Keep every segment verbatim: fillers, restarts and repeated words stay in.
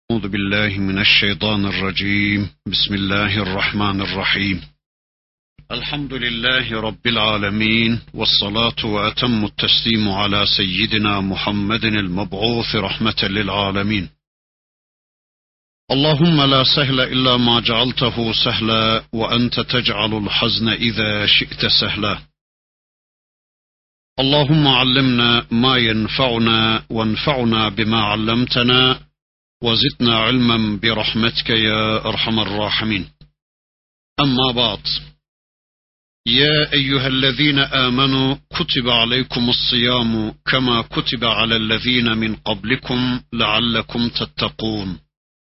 أعوذ بالله من الشيطان الرجيم. بسم الله الرحمن الرحيم. الحمد لله رب العالمين، والصلاة وأتم التسليم على سيدنا محمد المبعوث رحمة للعالمين. اللهم لا سهل إلا ما جعلته سهلا، وأنت تجعل الحزن إذا شئت سهلا. اللهم علمنا ما ينفعنا، وانفعنا بما علمتنا، وزدنا علما برحمتك يا أرحم الراحمين. أما بعد، يا أيها الذين آمنوا كتب عليكم الصيام كما كتب على الذين من قبلكم لعلكم تتقون.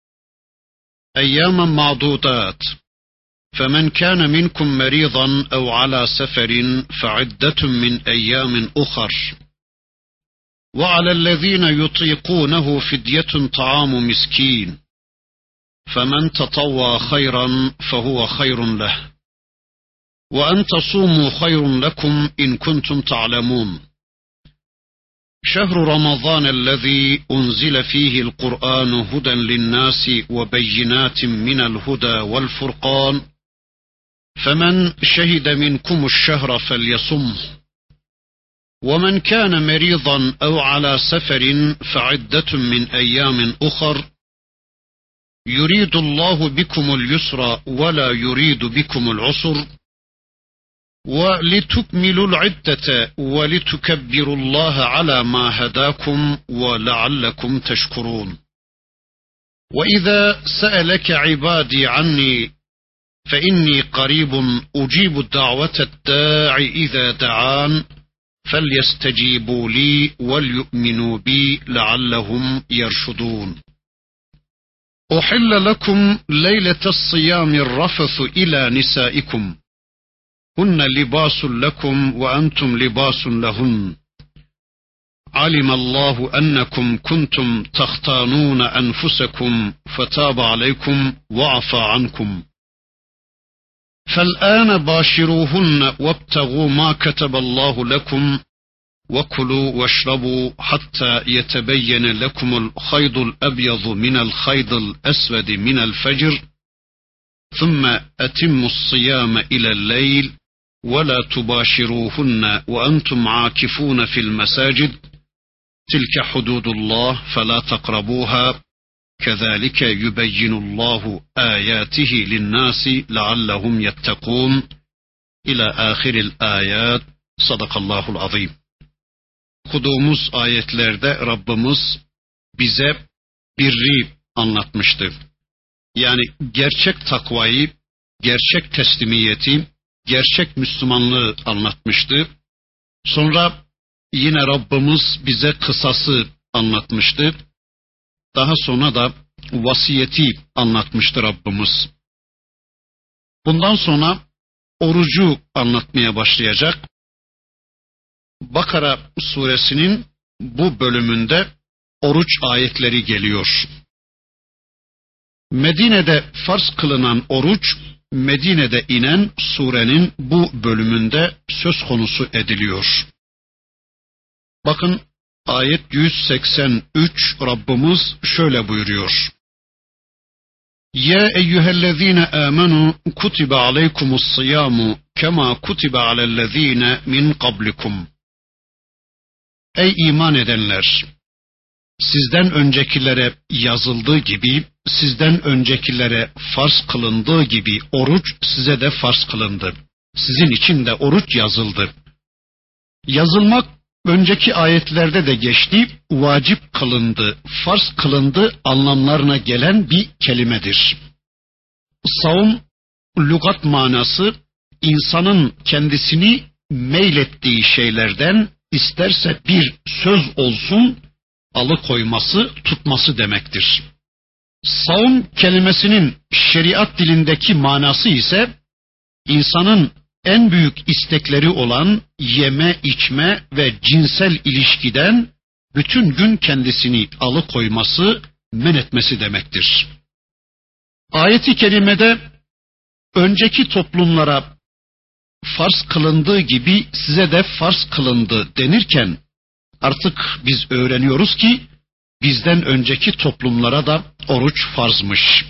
أياما معدودات، فمن كان منكم مريضا أو على سفر فعدة من أيام أخر، وعلى الذين يطيقونه فدية طعام مسكين، فمن تطوى خيرا فهو خير له، وأن تصوموا خير لكم إن كنتم تعلمون. شهر رمضان الذي أنزل فيه القرآن هدى للناس وبينات من الهدى والفرقان، فمن شهد منكم الشهر فليصمه، ومن كان مريضا أو على سفر فعدة من أيام أخر، يريد الله بكم اليسر ولا يريد بكم العسر، ولتكملوا العدة ولتكبروا الله على ما هداكم ولعلكم تشكرون. وإذا سألك عبادي عني فإني قريب أجيب الدعوة الداع إذا دعان، فليستجيبوا لي وليؤمنوا بي لعلهم يرشدون. أحل لكم ليلة الصيام الرفث إلى نسائكم، هن لباس لكم وأنتم لباس لهن، علم الله أنكم كنتم تختانون أنفسكم فتاب عليكم وعفى عنكم، فالآن باشروهن وابتغوا ما كتب الله لكم، وكلوا واشربوا حتى يتبين لكم الخيط الأبيض من الخيط الأسود من الفجر، ثم أتموا الصيام إلى الليل، ولا تباشروهن وأنتم عاكفون في المساجد، تلك حدود الله فلا تقربوها، كذلك يبين الله آياته للناس لعلهم يتقون. إلى آخر الآيات. Sadakallahu azim. Okuduğumuz ayetlerde Rabbimiz bize birri anlatmıştı. Yani gerçek takvayı, gerçek teslimiyeti, gerçek Müslümanlığı anlatmıştı. Sonra yine Rabbimiz bize kısası anlatmıştı. Daha sonra da vasiyeti anlatmıştı Rabbimiz. Bundan sonra orucu anlatmaya başlayacak. Bakara suresinin bu bölümünde oruç ayetleri geliyor. Medine'de farz kılınan oruç, Medine'de inen surenin bu bölümünde söz konusu ediliyor. Bakın, ayet yüz seksen üç, Rabbimiz şöyle buyuruyor. Ya eyyühellezine amenu kutibe aleykumus siyamu kema kutibe alellezine min kablikum. Ey iman edenler! Sizden öncekilere yazıldığı gibi, sizden öncekilere farz kılındığı gibi oruç size de farz kılındı. Sizin için de oruç yazıldı. Yazılmak önceki ayetlerde de geçti, vacip kılındı, farz kılındı anlamlarına gelen bir kelimedir. Savun, lügat manası, insanın kendisini meylettiği şeylerden isterse bir söz olsun, alıkoyması, tutması demektir. Savun kelimesinin şeriat dilindeki manası ise, insanın en büyük istekleri olan yeme, içme ve cinsel ilişkiden bütün gün kendisini alıkoyması, men etmesi demektir. Ayet-i kerimede önceki toplumlara farz kılındığı gibi size de farz kılındı denirken, artık biz öğreniyoruz ki bizden önceki toplumlara da oruç farzmış.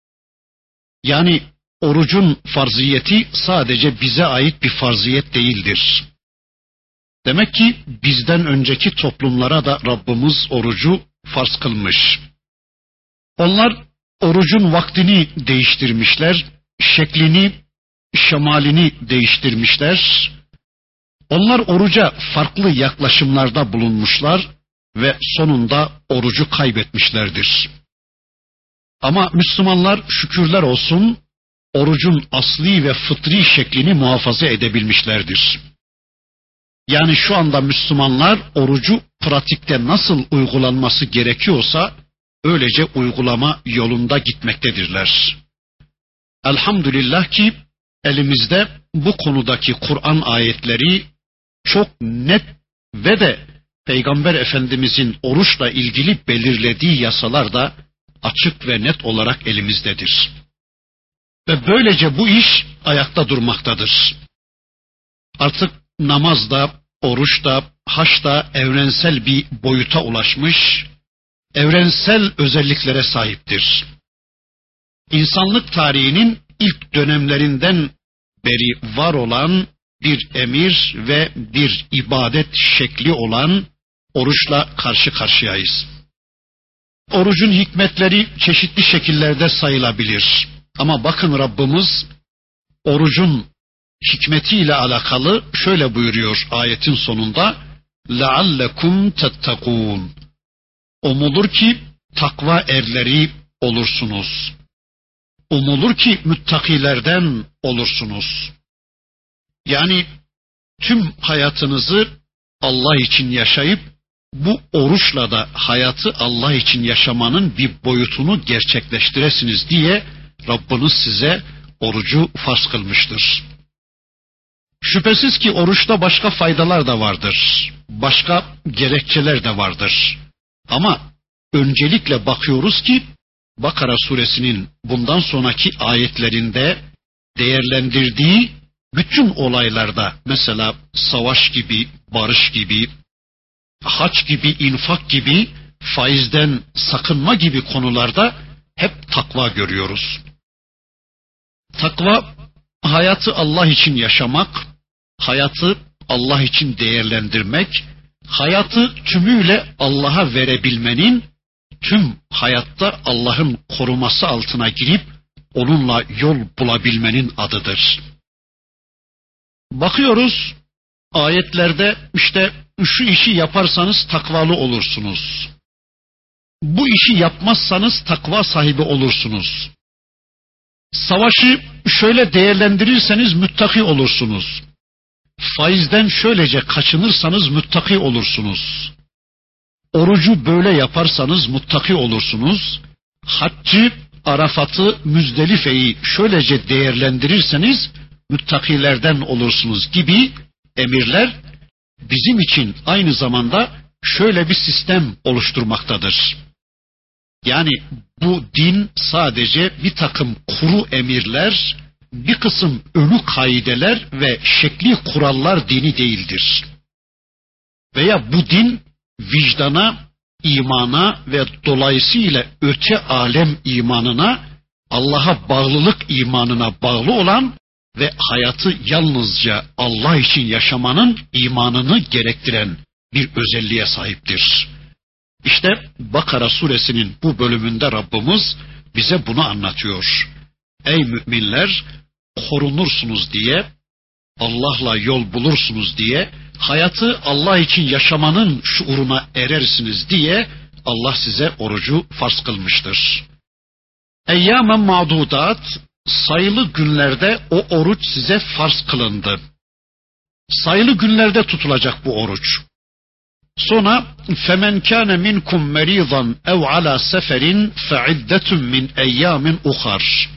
Yani orucun farziyeti sadece bize ait bir farziyet değildir. Demek ki bizden önceki toplumlara da Rabbimiz orucu farz kılmış. Onlar orucun vaktini değiştirmişler, şeklini, şemalini değiştirmişler. Onlar oruca farklı yaklaşımlarda bulunmuşlar ve sonunda orucu kaybetmişlerdir. Ama Müslümanlar şükürler olsun orucun asli ve fıtri şeklini muhafaza edebilmişlerdir. Yani şu anda Müslümanlar orucu pratikte nasıl uygulanması gerekiyorsa öylece uygulama yolunda gitmektedirler. Elhamdülillah ki elimizde bu konudaki Kur'an ayetleri çok net ve de Peygamber Efendimizin oruçla ilgili belirlediği yasalar da açık ve net olarak elimizdedir. Ve böylece bu iş ayakta durmaktadır. Artık namaz da, oruç da, haç da evrensel bir boyuta ulaşmış, evrensel özelliklere sahiptir. İnsanlık tarihinin ilk dönemlerinden beri var olan bir emir ve bir ibadet şekli olan oruçla karşı karşıyayız. Orucun hikmetleri çeşitli şekillerde sayılabilir. Ama bakın Rabbimiz orucun hikmetiyle alakalı şöyle buyuruyor ayetin sonunda: لَعَلَّكُمْ تَتَّقُونَ. Umulur ki takva erleri olursunuz. Umulur ki müttakilerden olursunuz. Yani tüm hayatınızı Allah için yaşayıp bu oruçla da hayatı Allah için yaşamanın bir boyutunu gerçekleştiresiniz diye Rabbiniz size orucu farz kılmıştır. Şüphesiz ki oruçta başka faydalar da vardır. Başka gerekçeler de vardır. Ama öncelikle bakıyoruz ki Bakara suresinin bundan sonraki ayetlerinde değerlendirdiği bütün olaylarda, mesela savaş gibi, barış gibi, hac gibi, infak gibi, faizden sakınma gibi konularda hep takva görüyoruz. Takva, hayatı Allah için yaşamak, hayatı Allah için değerlendirmek, hayatı tümüyle Allah'a verebilmenin, tüm hayatta Allah'ın koruması altına girip onunla yol bulabilmenin adıdır. Bakıyoruz ayetlerde işte şu işi yaparsanız takvalı olursunuz. Bu işi yapmazsanız takva sahibi olursunuz. Savaşı şöyle değerlendirirseniz müttaki olursunuz. Faizden şöylece kaçınırsanız müttaki olursunuz. Orucu böyle yaparsanız muttaki olursunuz. Haccı, Arafat'ı, Müzdelife'yi şöylece değerlendirirseniz müttakilerden olursunuz gibi emirler bizim için aynı zamanda şöyle bir sistem oluşturmaktadır. Yani bu din sadece bir takım kuru emirler, bir kısım ölü kaideler ve şekli kurallar dini değildir. Veya bu din vicdana, imana ve dolayısıyla öte alem imanına, Allah'a bağlılık imanına bağlı olan ve hayatı yalnızca Allah için yaşamanın imanını gerektiren bir özelliğe sahiptir. İşte Bakara suresinin bu bölümünde Rabbimiz bize bunu anlatıyor. Ey müminler, korunursunuz diye, Allah'la yol bulursunuz diye, hayatı Allah için yaşamanın şuuruna erersiniz diye Allah size orucu farz kılmıştır. Eyyâmen ma'dudat, sayılı günlerde o oruç size farz kılındı. Sayılı günlerde tutulacak bu oruç. Sonra femen kâne minkum merîzan ev alâ seferin fe'iddetun min eyyâmin uhar.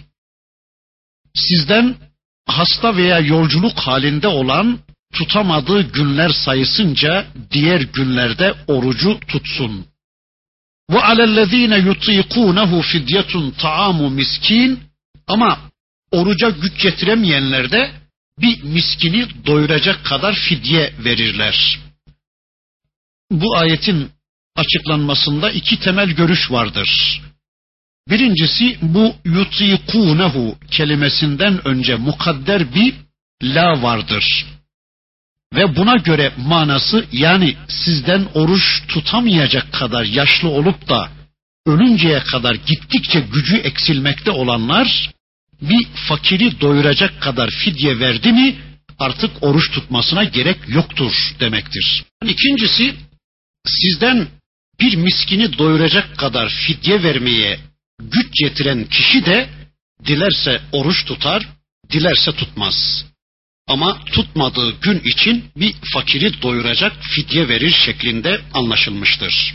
Sizden hasta veya yolculuk halinde olan tutamadığı günler sayısınca diğer günlerde orucu tutsun. Ve alellezîne yutikûnehu fidyetun ta'amu miskin. Ama oruca güç getiremeyenler de bir miskini doyuracak kadar fidye verirler. Bu ayetin açıklanmasında iki temel görüş vardır. Birincisi bu yutikunehu kelimesinden önce mukadder bir la vardır. Ve buna göre manası, yani sizden oruç tutamayacak kadar yaşlı olup da ölünceye kadar gittikçe gücü eksilmekte olanlar bir fakiri doyuracak kadar fidye verdi mi artık oruç tutmasına gerek yoktur demektir. İkincisi, sizden bir miskini doyuracak kadar fidye vermeye güç yetiren kişi de dilerse oruç tutar, dilerse tutmaz. Ama tutmadığı gün için bir fakiri doyuracak fidye verir şeklinde anlaşılmıştır.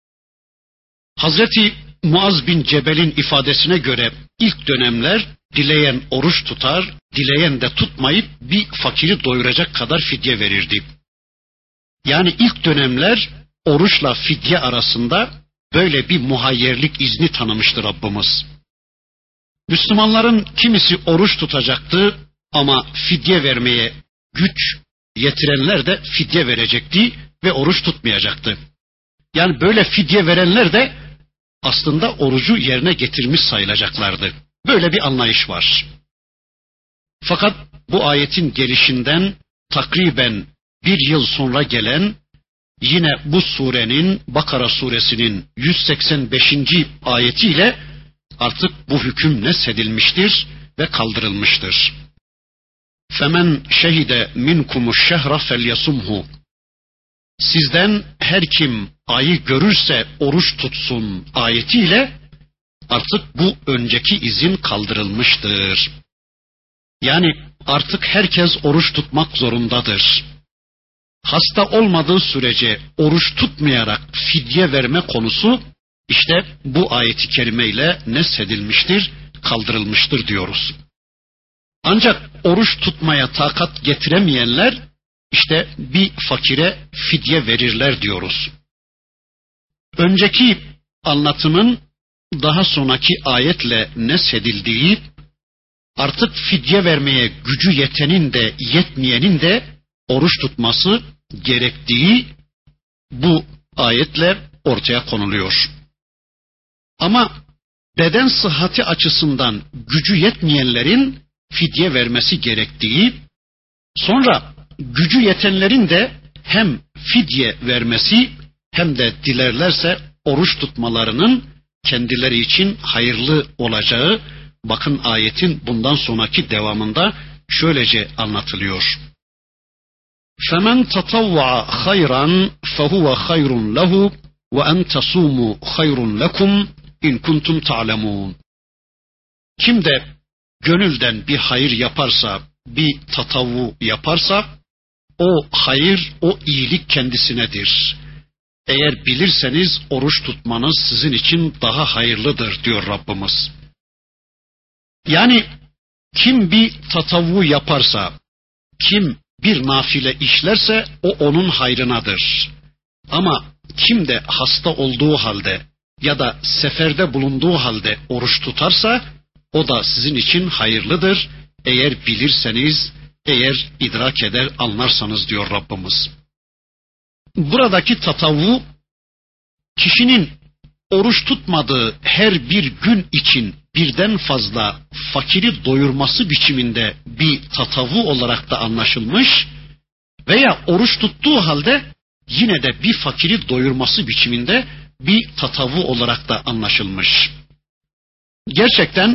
Hazreti Muaz bin Cebel'in ifadesine göre ilk dönemler dileyen oruç tutar, dileyen de tutmayıp bir fakiri doyuracak kadar fidye verirdi. Yani ilk dönemler oruçla fidye arasında böyle bir muhayyerlik izni tanımıştır Rabbimiz. Müslümanların kimisi oruç tutacaktı ama fidye vermeye güç yetirenler de fidye verecekti ve oruç tutmayacaktı. Yani böyle fidye verenler de aslında orucu yerine getirmiş sayılacaklardı. Böyle bir anlayış var. Fakat bu ayetin gelişinden takriben bir yıl sonra gelen yine bu surenin, Bakara suresinin yüz seksen beşinci ayetiyle artık bu hüküm nesedilmiştir ve kaldırılmıştır. Femen şehide minkumuş şehra felyasumhu. Sizden her kim ayı görürse oruç tutsun ayetiyle artık bu önceki izin kaldırılmıştır. Yani artık herkes oruç tutmak zorundadır. Hasta olmadığı sürece oruç tutmayarak fidye verme konusu işte bu ayeti kerimeyle nesedilmiştir, kaldırılmıştır diyoruz. Ancak oruç tutmaya takat getiremeyenler işte bir fakire fidye verirler diyoruz. Önceki anlatımın daha sonraki ayetle nesedildiği, artık fidye vermeye gücü yetenin de yetmeyenin de oruç tutması gerektiği bu ayetle ortaya konuluyor. Ama beden sıhhati açısından gücü yetmeyenlerin fidye vermesi gerektiği, sonra gücü yetenlerin de hem fidye vermesi hem de dilerlerse oruç tutmalarının kendileri için hayırlı olacağı, bakın ayetin bundan sonraki devamında şöylece anlatılıyor. فَمَنْ تَطَوَّعَ خَيْرًا فَهُوَ خَيْرٌ لَهُ وَاَنْ تَصُومُوا خَيْرٌ لَكُمْ اِنْ كُنْتُمْ تَعْلَمُونَ. Kim de gönülden bir hayır yaparsa, bir tatavvu yaparsa, o hayır, o iyilik kendisinedir. Eğer bilirseniz oruç tutmanız sizin için daha hayırlıdır diyor Rabbimiz. Yani kim bir tatavvu yaparsa, kim bir nafile işlerse o onun hayrınadır. Ama kim de hasta olduğu halde ya da seferde bulunduğu halde oruç tutarsa o da sizin için hayırlıdır. Eğer bilirseniz, eğer idrak eder, anlarsanız diyor Rabbimiz. Buradaki tatavvu, kişinin oruç tutmadığı her bir gün için birden fazla fakiri doyurması biçiminde bir tatavvu olarak da anlaşılmış veya oruç tuttuğu halde yine de bir fakiri doyurması biçiminde bir tatavvu olarak da anlaşılmış. Gerçekten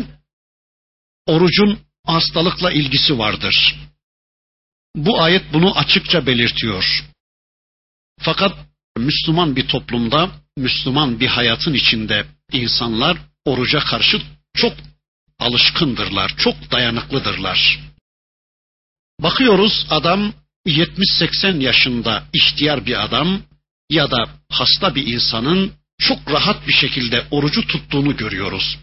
orucun hastalıkla ilgisi vardır. Bu ayet bunu açıkça belirtiyor. Fakat Müslüman bir toplumda, Müslüman bir hayatın içinde insanlar oruca karşı çok alışkındırlar, çok dayanıklıdırlar. Bakıyoruz adam yetmiş seksen yaşında ihtiyar bir adam ya da hasta bir insanın çok rahat bir şekilde orucu tuttuğunu görüyoruz.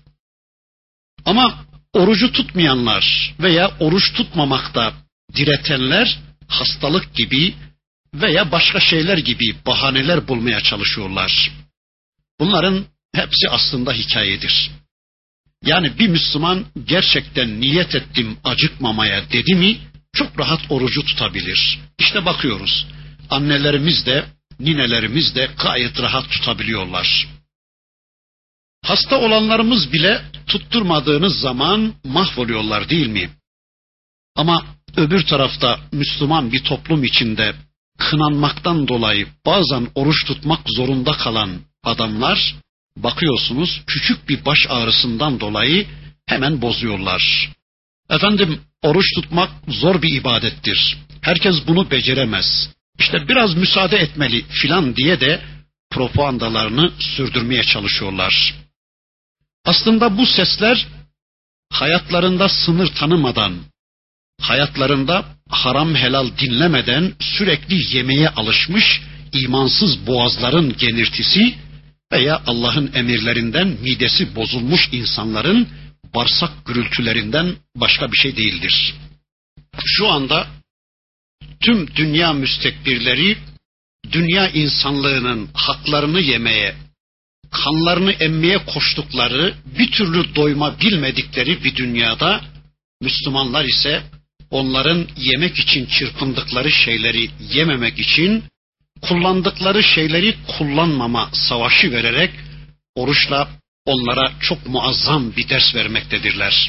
Ama orucu tutmayanlar veya oruç tutmamakta diretenler hastalık gibi veya başka şeyler gibi bahaneler bulmaya çalışıyorlar. Bunların hepsi aslında hikayedir. Yani bir Müslüman gerçekten niyet ettim acıkmamaya dedi mi çok rahat orucu tutabilir. İşte bakıyoruz annelerimiz de ninelerimiz de gayet rahat tutabiliyorlar. Hasta olanlarımız bile tutturmadığınız zaman mahvoluyorlar değil mi? Ama öbür tarafta Müslüman bir toplum içinde kınanmaktan dolayı bazen oruç tutmak zorunda kalan adamlar, bakıyorsunuz küçük bir baş ağrısından dolayı hemen bozuyorlar. Efendim, oruç tutmak zor bir ibadettir. Herkes bunu beceremez. İşte biraz müsaade etmeli filan diye de propagandalarını sürdürmeye çalışıyorlar. Aslında bu sesler hayatlarında sınır tanımadan, hayatlarında haram helal dinlemeden sürekli yemeye alışmış imansız boğazların genirtisi veya Allah'ın emirlerinden midesi bozulmuş insanların bağırsak gürültülerinden başka bir şey değildir. Şu anda tüm dünya müstekbirleri, dünya insanlığının haklarını yemeye, kanlarını emmeye koştukları, bir türlü doyma bilmedikleri bir dünyada, Müslümanlar ise onların yemek için çırpındıkları şeyleri yememek için kullandıkları şeyleri kullanmama savaşı vererek oruçla onlara çok muazzam bir ders vermektedirler.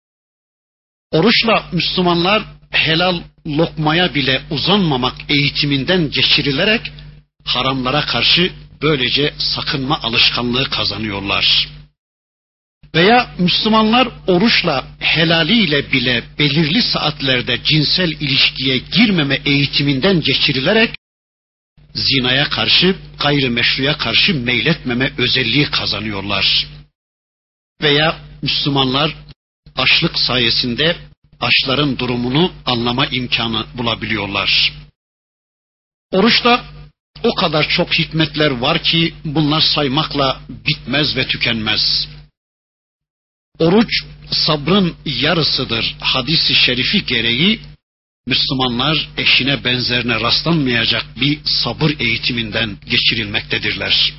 Oruçla Müslümanlar helal lokmaya bile uzanmamak eğitiminden geçirilerek haramlara karşı böylece sakınma alışkanlığı kazanıyorlar. Veya Müslümanlar oruçla helaliyle bile belirli saatlerde cinsel ilişkiye girmeme eğitiminden geçirilerek zinaya karşı, gayrimeşruya karşı meyletmeme özelliği kazanıyorlar. Veya Müslümanlar açlık sayesinde açların durumunu anlama imkanı bulabiliyorlar. Oruçta o kadar çok hikmetler var ki bunlar saymakla bitmez ve tükenmez. Oruç sabrın yarısıdır hadisi şerifi gereği Müslümanlar eşine benzerine rastlanmayacak bir sabır eğitiminden geçirilmektedirler.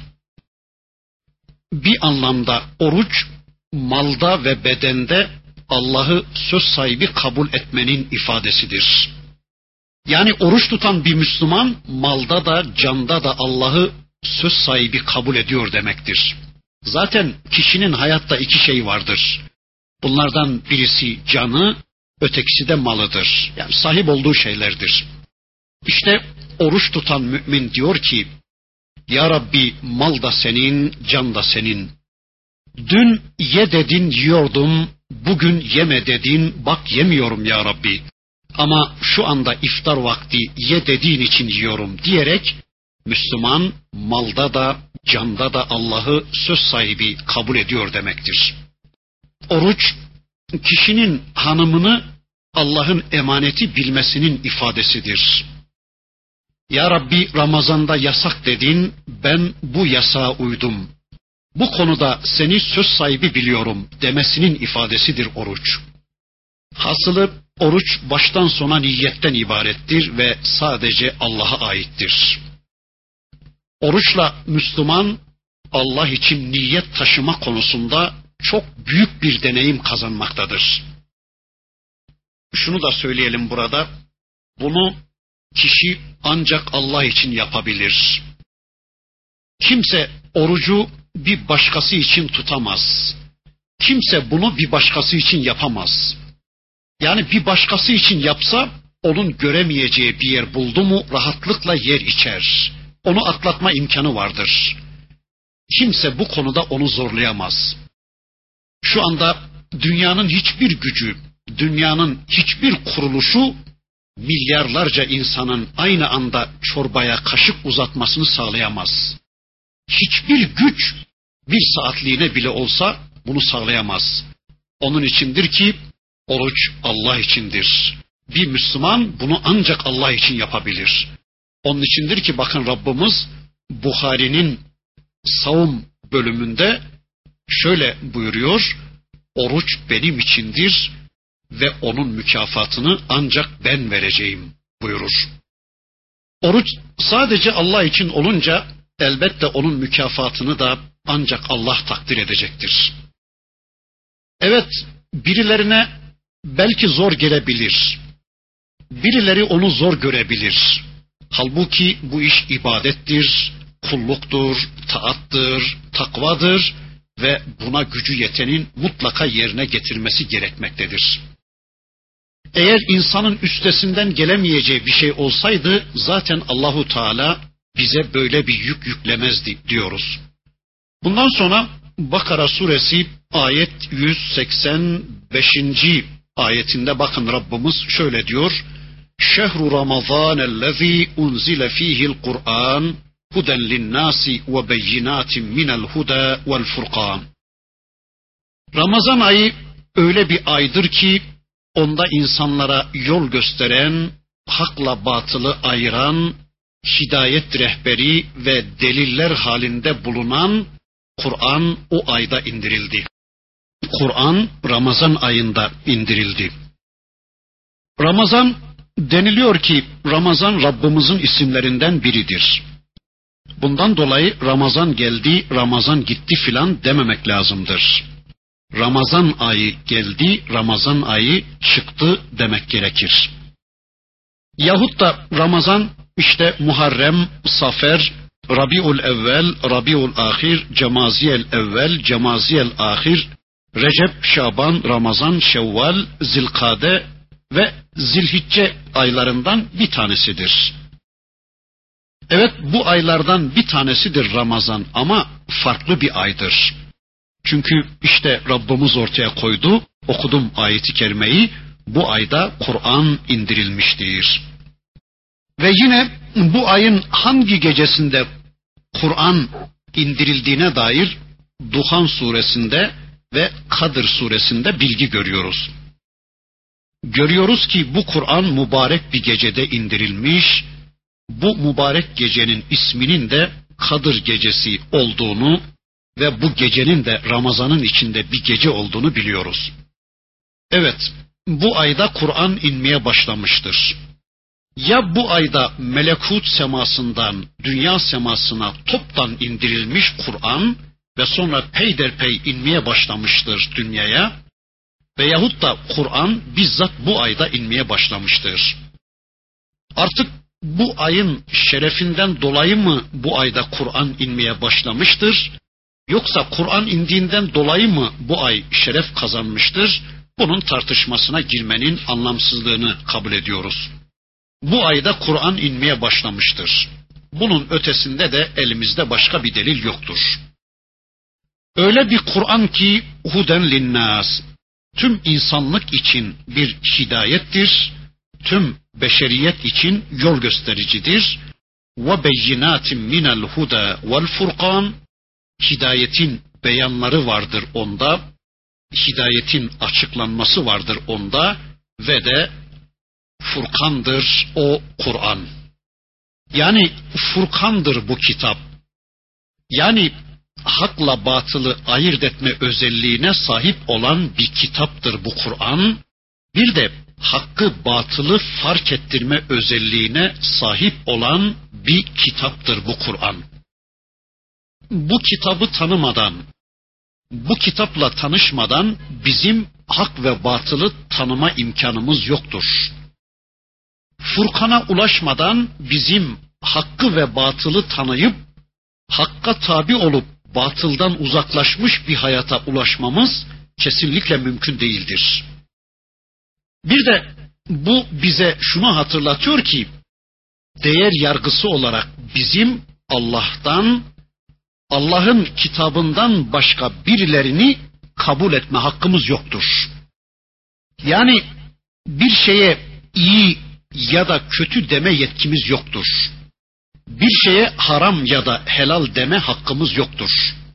Bir anlamda oruç malda ve bedende Allah'ı söz sahibi kabul etmenin ifadesidir. Yani oruç tutan bir Müslüman malda da canda da Allah'ı söz sahibi kabul ediyor demektir. Zaten kişinin hayatta iki şey vardır. Bunlardan birisi canı, ötekisi de malıdır. Yani sahip olduğu şeylerdir. İşte oruç tutan mümin diyor ki, Ya Rabbi, mal da senin, can da senin. Dün ye dedin yiyordum, bugün yeme dedin, bak yemiyorum ya Rabbi. Ama şu anda iftar vakti ye dediğin için yiyorum diyerek Müslüman malda da canda da Allah'ı söz sahibi kabul ediyor demektir. Oruç kişinin hanımını Allah'ın emaneti bilmesinin ifadesidir. Ya Rabbi, Ramazan'da yasak dedin, ben bu yasağa uydum. Bu konuda seni söz sahibi biliyorum demesinin ifadesidir oruç. Hasılı oruç baştan sona niyetten ibarettir ve sadece Allah'a aittir. Oruçla Müslüman Allah için niyet taşıma konusunda çok büyük bir deneyim kazanmaktadır. Şunu da söyleyelim burada, bunu kişi ancak Allah için yapabilir. Kimse orucu bir başkası için tutamaz. Kimse bunu bir başkası için yapamaz. Yani bir başkası için yapsa, onun göremeyeceği bir yer buldu mu rahatlıkla yer içer. Onu atlatma imkanı vardır. Kimse bu konuda onu zorlayamaz. Şu anda dünyanın hiçbir gücü, dünyanın hiçbir kuruluşu milyarlarca insanın aynı anda çorbaya kaşık uzatmasını sağlayamaz. Hiçbir güç bir saatliğine bile olsa bunu sağlayamaz. Onun içindir ki oruç Allah içindir. Bir Müslüman bunu ancak Allah için yapabilir. Onun içindir ki bakın Rabbimiz Buhari'nin savun bölümünde şöyle buyuruyor: oruç benim içindir ve onun mükafatını ancak ben vereceğim buyurur. Oruç sadece Allah için olunca elbette onun mükafatını da ancak Allah takdir edecektir. Evet, birilerine belki zor gelebilir. Birileri onu zor görebilir. Halbuki bu iş ibadettir, kulluktur, taattır, takvadır ve buna gücü yetenin mutlaka yerine getirmesi gerekmektedir. Eğer insanın üstesinden gelemeyeceği bir şey olsaydı zaten Allahu Teala bize böyle bir yük yüklemezdi diyoruz. Bundan sonra Bakara suresi ayet yüz seksen beşinci ayetinde bakın Rabbimiz şöyle diyor. Şehru Ramazanellezî unzile fîhil Kur'an huden linnâsi ve beyinâtin minel huda vel furqan. Ramazan ayı öyle bir aydır ki onda insanlara yol gösteren, hakla batılı ayıran, hidayet rehberi ve deliller halinde bulunan Kur'an o ayda indirildi. Kur'an Ramazan ayında indirildi. Ramazan deniliyor ki Ramazan Rabbimizin isimlerinden biridir. Bundan dolayı Ramazan geldi, Ramazan gitti filan dememek lazımdır. Ramazan ayı geldi, Ramazan ayı çıktı demek gerekir. Yahut da Ramazan işte Muharrem, Safer, Rabiul Evvel, Rabiul Ahir, Cemaziyel Evvel, Cemaziyel Ahir, Recep, Şaban, Ramazan, Şevval, Zilkade ve Zilhicce aylarından bir tanesidir. Evet, bu aylardan bir tanesidir Ramazan ama farklı bir aydır. Çünkü işte Rabbimiz ortaya koydu, okudum ayeti kerimeyi, bu ayda Kur'an indirilmiştir. Ve yine bu ayın hangi gecesinde Kur'an indirildiğine dair Duhan suresinde ve Kadir suresinde bilgi görüyoruz. Görüyoruz ki bu Kur'an mübarek bir gecede indirilmiş, bu mübarek gecenin isminin de Kadir gecesi olduğunu ve bu gecenin de Ramazan'ın içinde bir gece olduğunu biliyoruz. Evet, bu ayda Kur'an inmeye başlamıştır. Ya bu ayda melekut semasından dünya semasına toptan indirilmiş Kur'an ve sonra peyderpey inmeye başlamıştır dünyaya, veyahut da Kur'an bizzat bu ayda inmeye başlamıştır. Artık bu ayın şerefinden dolayı mı bu ayda Kur'an inmeye başlamıştır, yoksa Kur'an indiğinden dolayı mı bu ay şeref kazanmıştır? Bunun tartışmasına girmenin anlamsızlığını kabul ediyoruz. Bu ayda Kur'an inmeye başlamıştır. Bunun ötesinde de elimizde başka bir delil yoktur. Öyle bir Kur'an ki huden linnas, tüm insanlık için bir hidayettir, tüm beşeriyet için yol göstericidir. Ve beyinatin minel huda vel furqan, hidayetin beyanları vardır onda, hidayetin açıklanması vardır onda ve de Furkandır o Kur'an. Yani Furkandır bu kitap. Yani hakla batılı ayırt etme özelliğine sahip olan bir kitaptır bu Kur'an. Bir de hakkı batılı fark ettirme özelliğine sahip olan bir kitaptır bu Kur'an. Bu kitabı tanımadan, bu kitapla tanışmadan bizim hak ve batılı tanıma imkanımız yoktur. Furkan'a ulaşmadan bizim hakkı ve batılı tanıyıp, hakka tabi olup batıldan uzaklaşmış bir hayata ulaşmamız kesinlikle mümkün değildir. Bir de bu bize şunu hatırlatıyor ki, değer yargısı olarak bizim Allah'tan, Allah'ın kitabından başka birilerini kabul etme hakkımız yoktur. Yani bir şeye iyi ya da kötü deme yetkimiz yoktur. Bir şeye haram ya da helal deme hakkımız yoktur.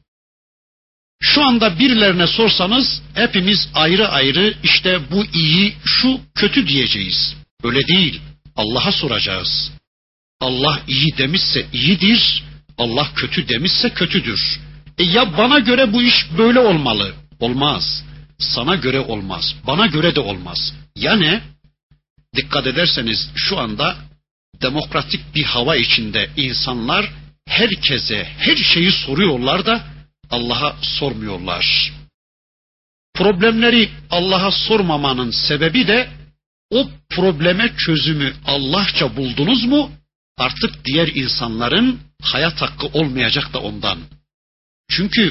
Şu anda birilerine sorsanız hepimiz ayrı ayrı işte bu iyi, şu kötü diyeceğiz. Öyle değil. Allah'a soracağız. Allah iyi demişse iyidir, Allah kötü demişse kötüdür. E ya bana göre bu iş böyle olmalı. Olmaz. Sana göre olmaz. Bana göre de olmaz. Ya ne? Dikkat ederseniz şu anda demokratik bir hava içinde insanlar herkese her şeyi soruyorlar da Allah'a sormuyorlar. Problemleri Allah'a sormamanın sebebi de o probleme çözümü Allahça buldunuz mu artık diğer insanların hayat hakkı olmayacak da ondan. Çünkü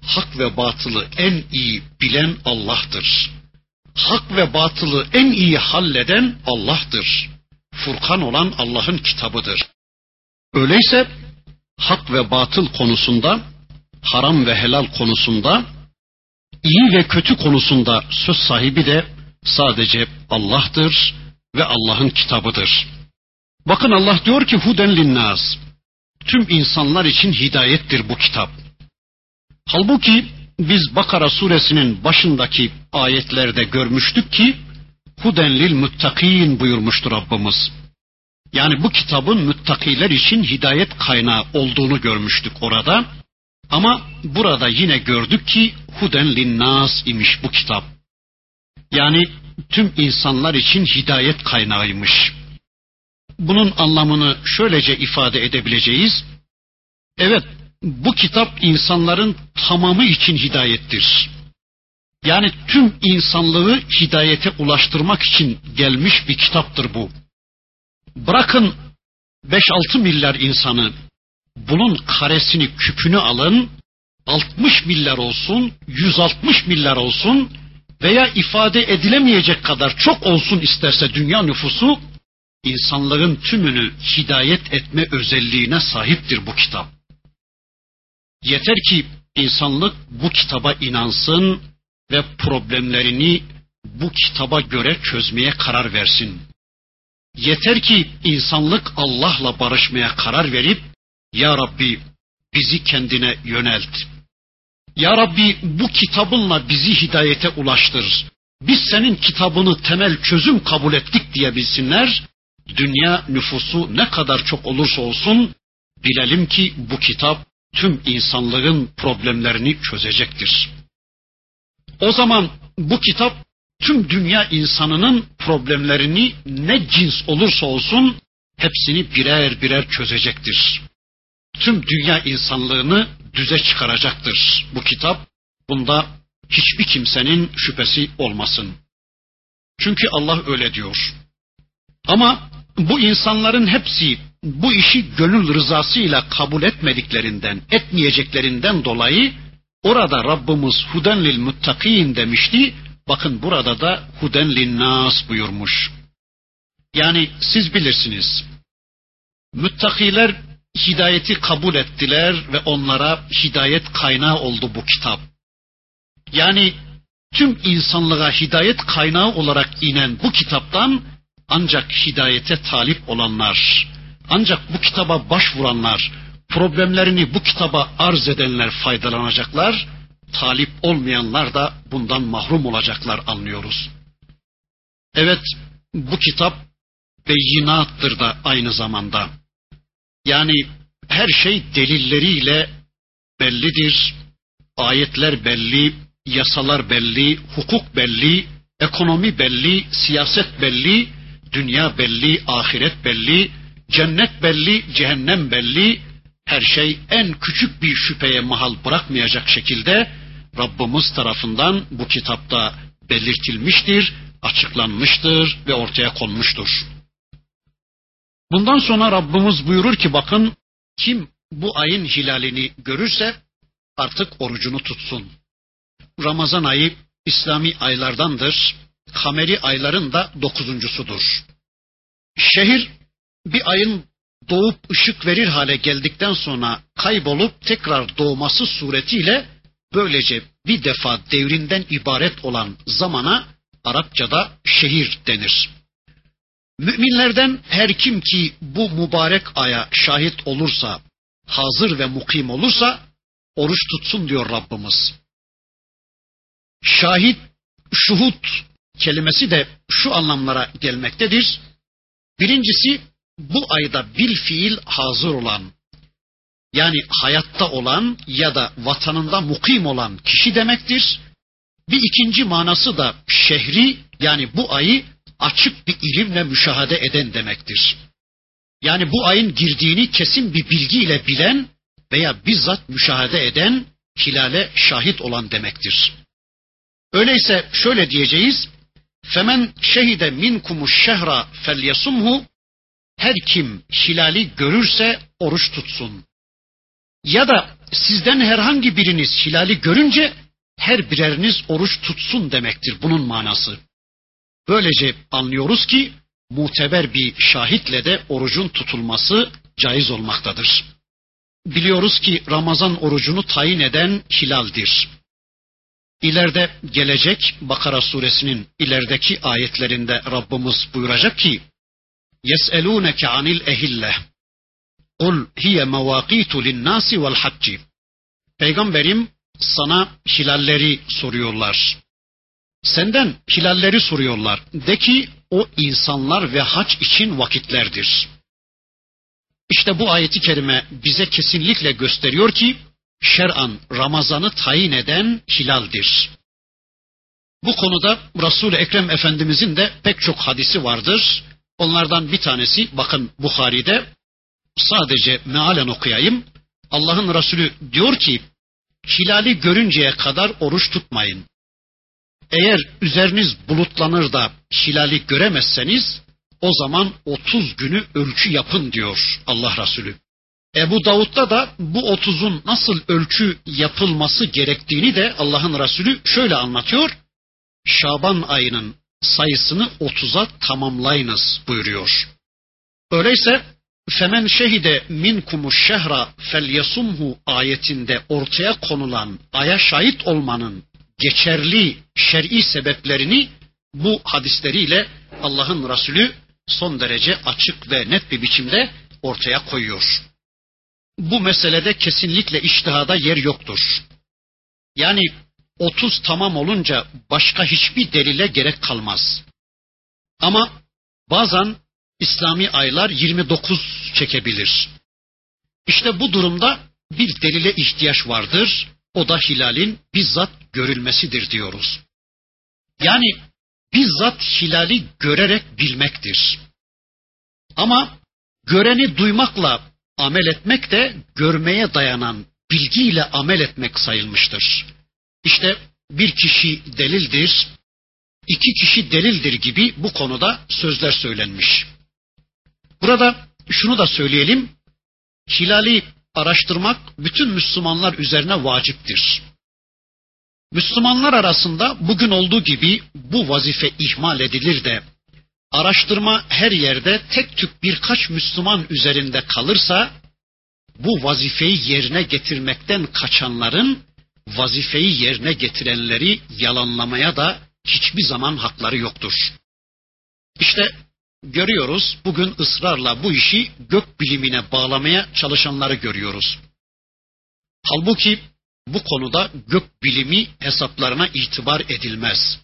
hak ve batılı en iyi bilen Allah'tır. Hak ve batılı en iyi halleden Allah'tır. Furkan olan Allah'ın kitabıdır. Öyleyse hak ve batıl konusunda, haram ve helal konusunda, iyi ve kötü konusunda söz sahibi de sadece Allah'tır ve Allah'ın kitabıdır. Bakın Allah diyor ki huden linnas. Tüm insanlar için hidayettir bu kitap. Halbuki biz Bakara suresinin başındaki ayetlerde görmüştük ki huden lil muttakin buyurmuştur Rabbimiz. Yani bu kitabın müttakiler için hidayet kaynağı olduğunu görmüştük orada. Ama burada yine gördük ki huden linnas imiş bu kitap. Yani tüm insanlar için hidayet kaynağıymış. Bunun anlamını şöylece ifade edebileceğiz. Evet, bu kitap insanların tamamı için hidayettir. Yani tüm insanlığı hidayete ulaştırmak için gelmiş bir kitaptır bu. Bırakın beş altı milyar insanı, bunun karesini küpünü alın, altmış milyar olsun, yüz altmış milyar olsun veya ifade edilemeyecek kadar çok olsun isterse dünya nüfusu, insanlığın tümünü hidayet etme özelliğine sahiptir bu kitap. Yeter ki insanlık bu kitaba inansın ve problemlerini bu kitaba göre çözmeye karar versin. Yeter ki insanlık Allah'la barışmaya karar verip, Ya Rabbi bizi kendine yönelt. Ya Rabbi bu kitabınla bizi hidayete ulaştır. Biz senin kitabını temel çözüm kabul ettik diyebilsinler. Dünya nüfusu ne kadar çok olursa olsun bilelim ki bu kitap tüm insanlığın problemlerini çözecektir. O zaman bu kitap tüm dünya insanının problemlerini ne cins olursa olsun hepsini birer birer çözecektir. Tüm dünya insanlığını düze çıkaracaktır bu kitap. Bunda hiçbir kimsenin şüphesi olmasın. Çünkü Allah öyle diyor. Ama bu insanların hepsi bu işi gönül rızasıyla kabul etmediklerinden, etmeyeceklerinden dolayı orada Rabbimiz huden lil muttakin demişti. Bakın burada da huden linnas buyurmuş. Yani siz bilirsiniz. Müttakiler hidayeti kabul ettiler ve onlara hidayet kaynağı oldu bu kitap. Yani tüm insanlığa hidayet kaynağı olarak inen bu kitaptan ancak hidayete talip olanlar, ancak bu kitaba başvuranlar, problemlerini bu kitaba arz edenler faydalanacaklar, talip olmayanlar da bundan mahrum olacaklar anlıyoruz. Evet, bu kitap beyinattır da aynı zamanda. Yani her şey delilleriyle bellidir, ayetler belli, yasalar belli, hukuk belli, ekonomi belli, siyaset belli, dünya belli, ahiret belli, cennet belli, cehennem belli, her şey en küçük bir şüpheye mahal bırakmayacak şekilde Rabbimiz tarafından bu kitapta belirtilmiştir, açıklanmıştır ve ortaya konmuştur. Bundan sonra Rabbimiz buyurur ki bakın, kim bu ayın hilalini görürse artık orucunu tutsun. Ramazan ayı İslami aylardandır, kameri ayların da dokuzuncusudur. Şehir bir ayın doğup ışık verir hale geldikten sonra kaybolup tekrar doğması suretiyle böylece bir defa devrinden ibaret olan zamana Arapçada şehir denir. Müminlerden her kim ki bu mübarek aya şahit olursa, hazır ve mukim olursa oruç tutsun diyor Rabbimiz. Şahit, şuhut kelimesi de şu anlamlara gelmektedir. Birincisi bu ayda bil fiil hazır olan, yani hayatta olan ya da vatanında mukim olan kişi demektir. Bir ikinci manası da şehri, yani bu ayı açık bir ilimle müşahede eden demektir. Yani bu ayın girdiğini kesin bir bilgiyle bilen veya bizzat müşahede eden, hilale şahit olan demektir. Öyleyse şöyle diyeceğiz: Femen şehide minkumuş şehra felyasumhu. Her kim hilali görürse oruç tutsun. Ya da sizden herhangi biriniz hilali görünce her bireriniz oruç tutsun demektir bunun manası. Böylece anlıyoruz ki muteber bir şahitle de orucun tutulması caiz olmaktadır. Biliyoruz ki Ramazan orucunu tayin eden hilaldir. İleride gelecek Bakara suresinin ilerideki ayetlerinde Rabbimiz buyuracak ki يَسْأَلُونَكَ عَنِ الْاَهِلَّةِ قُلْ هِيَ مَوَاقِيتُ لِلنَّاسِ وَالْحَجِّ. Peygamberim sana hilalleri soruyorlar. Senden hilalleri soruyorlar. De ki o insanlar ve hac için vakitlerdir. İşte bu ayeti kerime bize kesinlikle gösteriyor ki şer'an Ramazan'ı tayin eden hilaldir. Bu konuda Resul-i Ekrem Efendimizin de pek çok hadisi vardır. Onlardan bir tanesi bakın Buhari'de, sadece mealen okuyayım. Allah'ın Resulü diyor ki hilali görünceye kadar oruç tutmayın. Eğer üzeriniz bulutlanır da hilali göremezseniz o zaman otuz günü ölçü yapın diyor Allah Resulü. Ebu Davud'da da bu otuzun nasıl ölçü yapılması gerektiğini de Allah'ın Resulü şöyle anlatıyor. Şaban ayının sayısını otuza tamamlayınız buyuruyor. Öyleyse femen şehide minkumuş şehra felyasumhu ayetinde ortaya konulan aya şahit olmanın geçerli şer'i sebeplerini bu hadisleriyle Allah'ın Resulü son derece açık ve net bir biçimde ortaya koyuyor. Bu meselede kesinlikle içtihada yer yoktur. Yani otuz tamam olunca başka hiçbir delile gerek kalmaz. Ama bazen İslami aylar yirmi dokuz çekebilir. İşte bu durumda bir delile ihtiyaç vardır. O da hilalin bizzat görülmesidir diyoruz. Yani bizzat hilali görerek bilmektir. Ama göreni duymakla amel etmek de görmeye dayanan bilgiyle amel etmek sayılmıştır. İşte bir kişi delildir, iki kişi delildir gibi bu konuda sözler söylenmiş. Burada şunu da söyleyelim, hilali araştırmak bütün Müslümanlar üzerine vaciptir. Müslümanlar arasında bugün olduğu gibi bu vazife ihmal edilir de araştırma her yerde tek tük birkaç Müslüman üzerinde kalırsa bu vazifeyi yerine getirmekten kaçanların vazifeyi yerine getirenleri yalanlamaya da hiçbir zaman hakları yoktur. İşte görüyoruz bugün ısrarla bu işi gök bilimine bağlamaya çalışanları görüyoruz. Halbuki bu konuda gök bilimi hesaplarına itibar edilmez.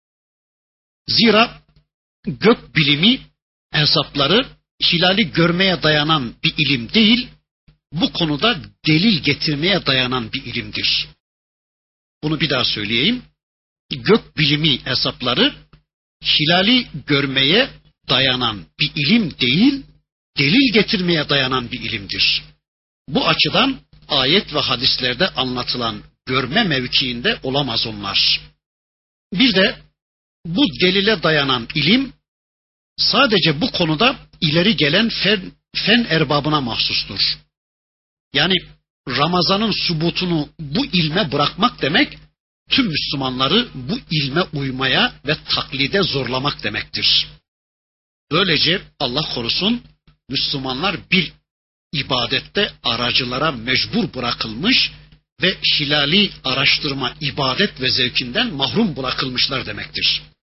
Zira gök bilimi hesapları hilali görmeye dayanan bir ilim değil, bu konuda delil getirmeye dayanan bir ilimdir. Bunu bir daha söyleyeyim. Gök bilimi hesapları hilali görmeye dayanan bir ilim değil, delil getirmeye dayanan bir ilimdir. Bu açıdan ayet ve hadislerde anlatılan görme mevkiinde olamaz onlar. Bir de bu delile dayanan ilim sadece bu konuda ileri gelen fen, fen erbabına mahsustur. Yani Ramazan'ın subutunu bu ilme bırakmak demek, tüm Müslümanları bu ilme uymaya ve taklide zorlamak demektir. Böylece Allah korusun Müslümanlar bir ibadette aracılara mecbur bırakılmış ve hilali araştırma ibadet ve zevkinden mahrum bırakılmışlar demektir.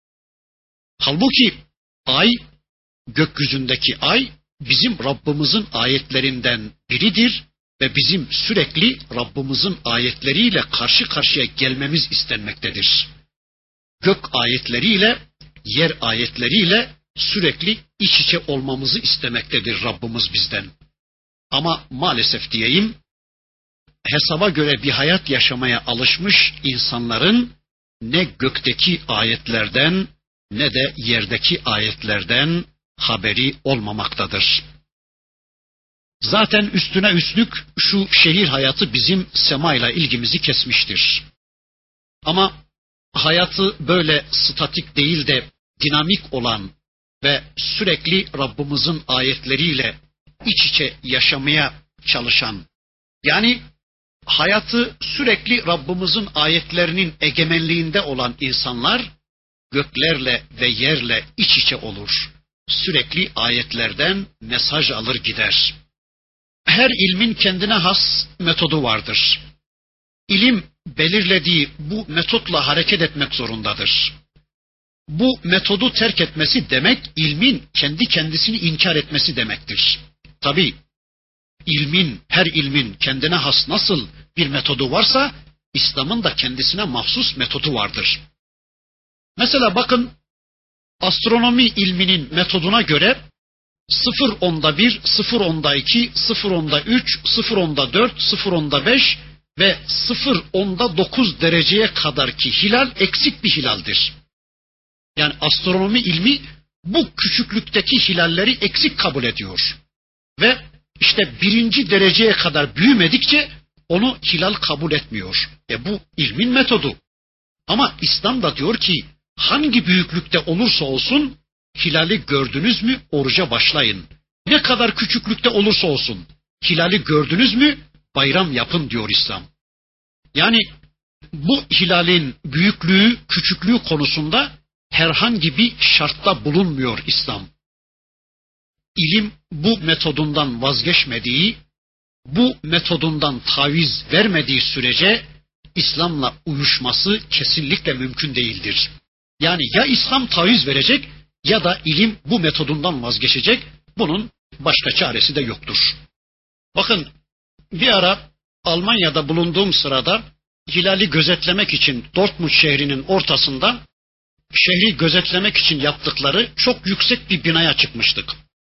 Halbuki ay, gökyüzündeki ay bizim Rabbimizin ayetlerinden biridir ve bizim sürekli Rabbimizin ayetleriyle karşı karşıya gelmemiz istenmektedir. Gök ayetleriyle, yer ayetleriyle sürekli iç içe olmamızı istemektedir Rabbimiz bizden. Ama maalesef diyeyim, hesaba göre bir hayat yaşamaya alışmış insanların ne gökteki ayetlerden ne de yerdeki ayetlerden haberi olmamaktadır. Zaten üstüne üstlük şu şehir hayatı bizim semayla ilgimizi kesmiştir. Ama hayatı böyle statik değil de dinamik olan ve sürekli Rabbimizin ayetleriyle iç içe yaşamaya çalışan Yani hayatı sürekli Rabbimizin ayetlerinin egemenliğinde olan insanlar göklerle ve yerle iç içe olur. Sürekli ayetlerden mesaj alır gider. Her ilmin kendine has metodu vardır. İlim belirlediği bu metotla hareket etmek zorundadır. Bu metodu terk etmesi demek ilmin kendi kendisini inkar etmesi demektir. Tabii ilmin, her ilmin kendine has nasıl bir metodu varsa İslam'ın da kendisine mahsus metodu vardır. Mesela bakın astronomi ilminin metoduna göre sıfır onda bir, sıfır onda iki, sıfır onda üç, sıfır onda dört, sıfır onda beş ve sıfır onda dokuz dereceye kadarki hilal eksik bir hilaldir. Yani astronomi ilmi bu küçüklükteki hilalleri eksik kabul ediyor. Ve işte birinci dereceye kadar büyümedikçe onu hilal kabul etmiyor. E bu ilmin metodu. Ama İslam da diyor ki hangi büyüklükte olursa olsun hilali gördünüz mü oruca başlayın. Ne kadar küçüklükte olursa olsun hilali gördünüz mü bayram yapın diyor İslam. Yani bu hilalin büyüklüğü, küçüklüğü konusunda herhangi bir şartta bulunmuyor İslam. İlim bu metodundan vazgeçmediği, bu metodundan taviz vermediği sürece İslam'la uyuşması kesinlikle mümkün değildir. Yani ya İslam taviz verecek ya da ilim bu metodundan vazgeçecek. Bunun başka çaresi de yoktur. Bakın bir ara Almanya'da bulunduğum sırada hilali gözetlemek için Dortmund şehrinin ortasında şehri gözetlemek için yaptıkları çok yüksek bir binaya çıkmıştık.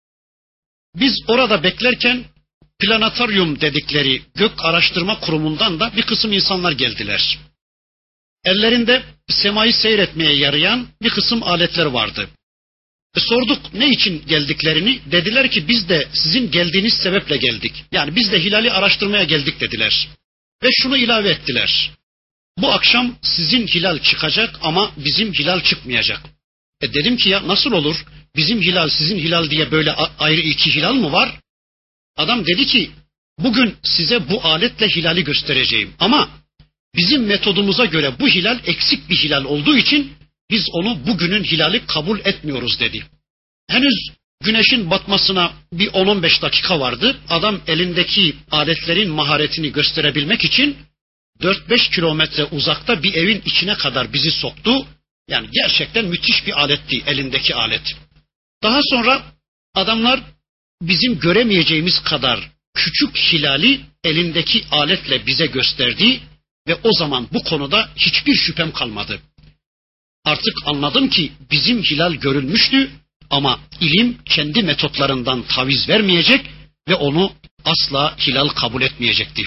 Biz orada beklerken planetaryum dedikleri gök araştırma kurumundan da bir kısım insanlar geldiler. Ellerinde semayı seyretmeye yarayan bir kısım aletler vardı. E sorduk ne için geldiklerini, dediler ki biz de sizin geldiğiniz sebeple geldik. Yani biz de hilali araştırmaya geldik dediler. Ve şunu ilave ettiler. Bu akşam sizin hilal çıkacak ama bizim hilal çıkmayacak. E dedim ki ya nasıl olur? Bizim hilal sizin hilal diye böyle ayrı iki hilal mı var? Adam dedi ki bugün size bu aletle hilali göstereceğim ama bizim metodumuza göre bu hilal eksik bir hilal olduğu için biz onu bugünün hilali kabul etmiyoruz dedi. Henüz güneşin batmasına bir on on beş dakika vardı. Adam elindeki aletlerin maharetini gösterebilmek için dört beş kilometre uzakta bir evin içine kadar bizi soktu. Yani gerçekten müthiş bir aletti elindeki alet. Daha sonra adamlar bizim göremeyeceğimiz kadar küçük hilali elindeki aletle bize gösterdi ve o zaman bu konuda hiçbir şüphem kalmadı. Artık anladım ki bizim hilal görülmüştü ama ilim kendi metotlarından taviz vermeyecek ve onu asla hilal kabul etmeyecekti.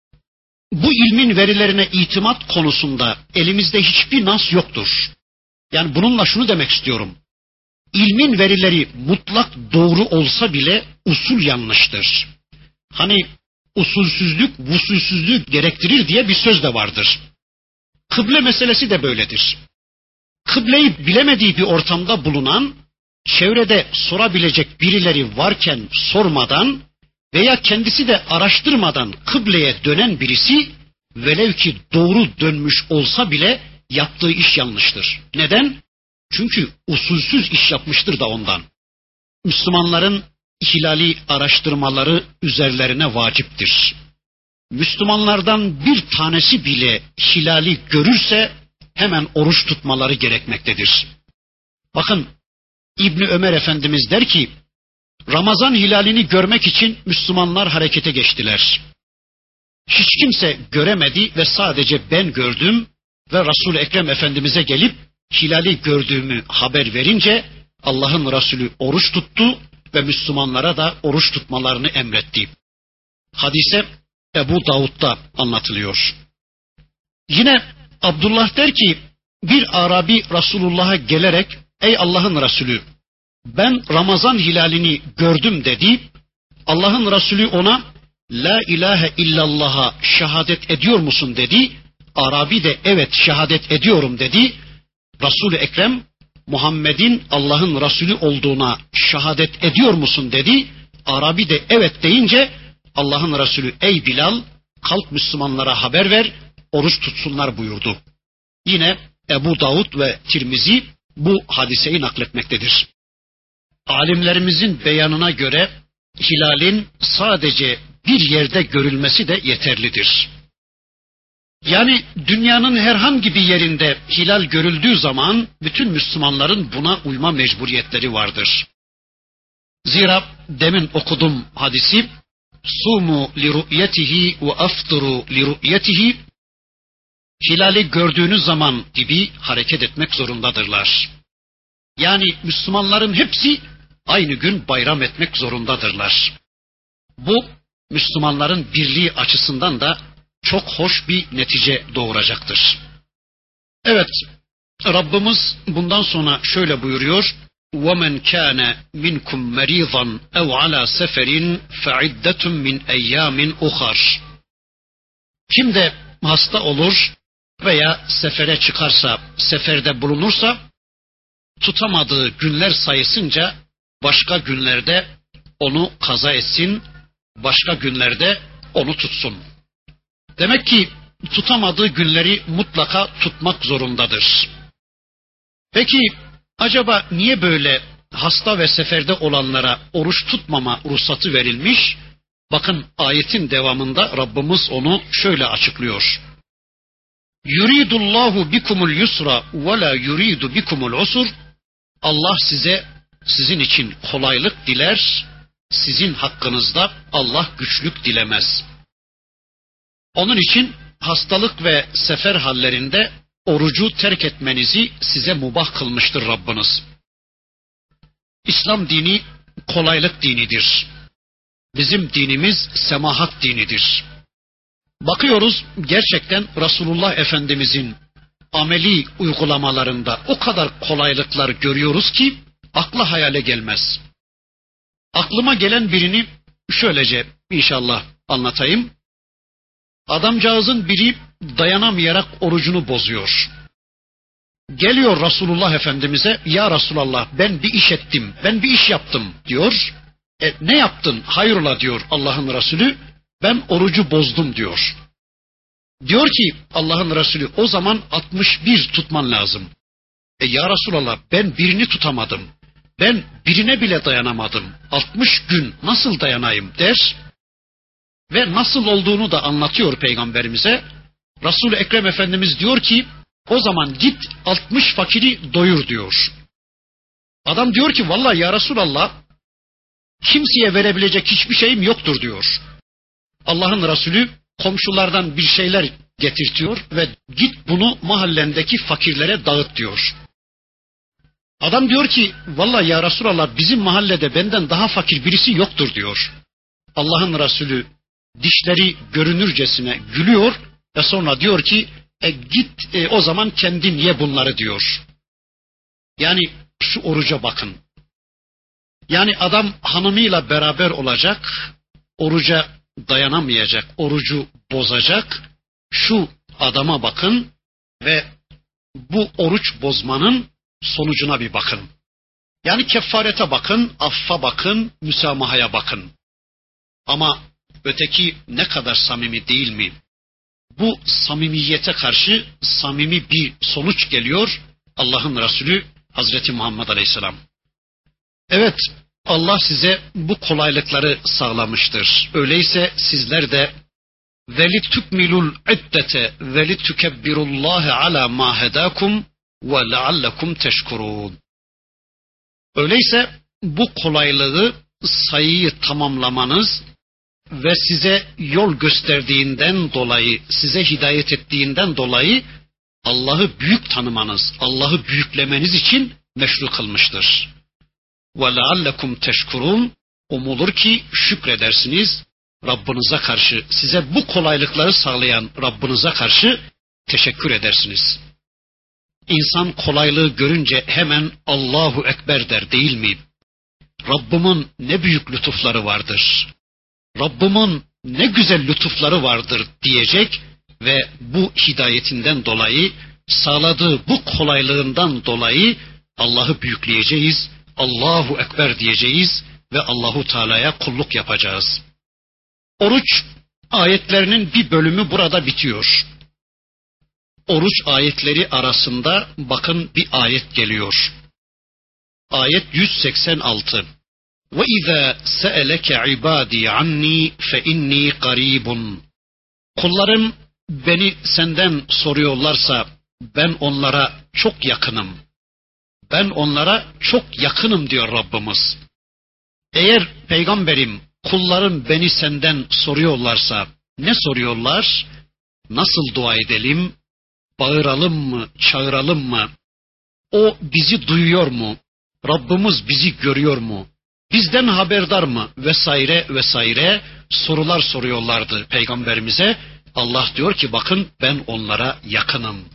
Bu ilmin verilerine itimat konusunda elimizde hiçbir nas yoktur. Yani bununla şunu demek istiyorum. İlmin verileri mutlak doğru olsa bile usul yanlıştır. Hani usulsüzlük, vusulsüzlük gerektirir diye bir söz de vardır. Kıble meselesi de böyledir. Kıbleyi bilemediği bir ortamda bulunan, çevrede sorabilecek birileri varken sormadan veya kendisi de araştırmadan kıbleye dönen birisi, velev ki doğru dönmüş olsa bile yaptığı iş yanlıştır. Neden? Çünkü usulsüz iş yapmıştır da ondan. Müslümanların hilali araştırmaları üzerlerine vaciptir. Müslümanlardan bir tanesi bile hilali görürse hemen oruç tutmaları gerekmektedir. Bakın İbni Ömer Efendimiz der ki, Ramazan hilalini görmek için Müslümanlar harekete geçtiler. Hiç kimse göremedi ve sadece ben gördüm ve Resul-i Ekrem Efendimiz'e gelip hilali gördüğümü haber verince Allah'ın Resulü oruç tuttu ve Müslümanlara da oruç tutmalarını emretti. Hadise Ebu Davud'da anlatılıyor. Yine Abdullah der ki, bir Arabi Resulullah'a gelerek, ey Allah'ın Resulü, ben Ramazan hilalini gördüm dedi. Allah'ın Resulü ona, la ilahe illallah'a şehadet ediyor musun dedi. Arabi de evet şehadet ediyorum dedi. Resul-i Ekrem, Muhammed'in Allah'ın Resulü olduğuna şehadet ediyor musun dedi. Arabi de evet deyince Allah'ın Resulü ey Bilal kalk Müslümanlara haber ver oruç tutsunlar buyurdu. Yine Ebu Davud ve Tirmizi bu hadiseyi nakletmektedir. Alimlerimizin beyanına göre hilalin sadece bir yerde görülmesi de yeterlidir. Yani dünyanın herhangi bir yerinde hilal görüldüğü zaman bütün Müslümanların buna uyma mecburiyetleri vardır. Zira demin okudum hadisi, sumu li ru'yetihi ve afturu li ru'yetihi, hilali gördüğünüz zaman gibi hareket etmek zorundadırlar. Yani Müslümanların hepsi aynı gün bayram etmek zorundadırlar. Bu Müslümanların birliği açısından da çok hoş bir netice doğuracaktır. Evet, Rabbimiz bundan sonra şöyle buyuruyor: وَمَنْ كَانَ مِنْكُمْ مَرِيضًا اَوْ عَلَى سَفَرٍ فَعِدَّةٌ مِنْ اَيَّامٍ اُخَرٍ. Kim de hasta olur veya sefere çıkarsa, seferde bulunursa, tutamadığı günler sayısınca başka günlerde onu kaza etsin, başka günlerde onu tutsun. Demek ki tutamadığı günleri mutlaka tutmak zorundadır. Peki acaba niye böyle hasta ve seferde olanlara oruç tutmama ruhsatı verilmiş? Bakın ayetin devamında Rabbimiz onu şöyle açıklıyor. Yuridullahu bikumul yusra ve la yuridu bikumul usur. Allah size sizin için kolaylık diler, sizin hakkınızda Allah güçlük dilemez. Onun için hastalık ve sefer hallerinde orucu terk etmenizi size mubah kılmıştır Rabbiniz. İslam dini kolaylık dinidir. Bizim dinimiz semahat dinidir. Bakıyoruz gerçekten Resulullah Efendimizin ameli uygulamalarında o kadar kolaylıklar görüyoruz ki akla hayale gelmez. Aklıma gelen birini şöylece inşallah anlatayım. Adamcağızın biri dayanamayarak orucunu bozuyor. Geliyor Resulullah Efendimiz'e, ya Resulallah ben bir iş ettim, ben bir iş yaptım diyor. E, ne yaptın? Hayrola diyor Allah'ın Resulü, ben orucu bozdum diyor. Diyor ki Allah'ın Resulü o zaman altmış bir tutman lazım. E ya Resulallah ben birini tutamadım. Ben birine bile dayanamadım. altmış gün nasıl dayanayım der. Ve nasıl olduğunu da anlatıyor Peygamberimize. Resul-i Ekrem Efendimiz diyor ki o zaman git altmış fakiri doyur diyor. Adam diyor ki vallahi ya Resulallah kimseye verebilecek hiçbir şeyim yoktur diyor. Allah'ın Resulü komşulardan bir şeyler getirtiyor ve git bunu mahallendeki fakirlere dağıt diyor. Adam diyor ki vallahi ya Resulallah bizim mahallede benden daha fakir birisi yoktur diyor. Allah'ın Resulü dişleri görünürcesine gülüyor ve sonra diyor ki e, git e, o zaman kendin ye bunları diyor. Yani şu oruca bakın. Yani adam hanımıyla beraber olacak, oruca dayanamayacak, orucu bozacak. Şu adama bakın ve bu oruç bozmanın sonucuna bir bakın. Yani kefarete bakın, affa bakın, müsamahaya bakın. Ama öteki ne kadar samimi değil mi? Bu samimiyete karşı samimi bir sonuç geliyor Allah'ın Resulü Hazreti Muhammed Aleyhisselam. Evet, Allah size bu kolaylıkları sağlamıştır. Öyleyse sizler de وَلِتُكْمِلُوا الْعِدَّةَ وَلِتُكَبِّرُوا اللّٰهَ عَلَى مَا هَدَاكُمْ وَلَعَلَّكُمْ تَشْكُرُونَ. Öyleyse bu kolaylığı, sayıyı tamamlamanız ve size yol gösterdiğinden dolayı, size hidayet ettiğinden dolayı Allah'ı büyük tanımanız, Allah'ı büyüklemeniz için meşru kılmıştır. وَلَعَلَّكُمْ تَشْكُرُونَ. Umulur ki şükredersiniz, Rabbinize karşı, size bu kolaylıkları sağlayan Rabbinize karşı teşekkür edersiniz. İnsan kolaylığı görünce hemen Allahu Ekber der değil mi? Rabbimin ne büyük lütufları vardır. Rabbimin ne güzel lütufları vardır diyecek ve bu hidayetinden dolayı, sağladığı bu kolaylığından dolayı Allah'ı büyükleyeceğiz, Allahu Ekber diyeceğiz ve Allahu Teala'ya kulluk yapacağız. Oruç ayetlerinin bir bölümü burada bitiyor. Oruç ayetleri arasında bakın bir ayet geliyor. Ayet yüz seksen altı. وَاِذَا سَأَلَكَ عِبَادِي عَنِّي فَاِنِّي قَرِيبٌ. Kullarım beni senden soruyorlarsa ben onlara çok yakınım. Ben onlara çok yakınım diyor Rabbimiz. Eğer peygamberim kullarım beni senden soruyorlarsa ne soruyorlar? Nasıl dua edelim? Bağıralım mı? Çağıralım mı? O bizi duyuyor mu? Rabbimiz bizi görüyor mu? Bizden haberdar mı? Vesaire vesaire sorular soruyorlardı peygamberimize. Allah diyor ki bakın ben onlara yakınım.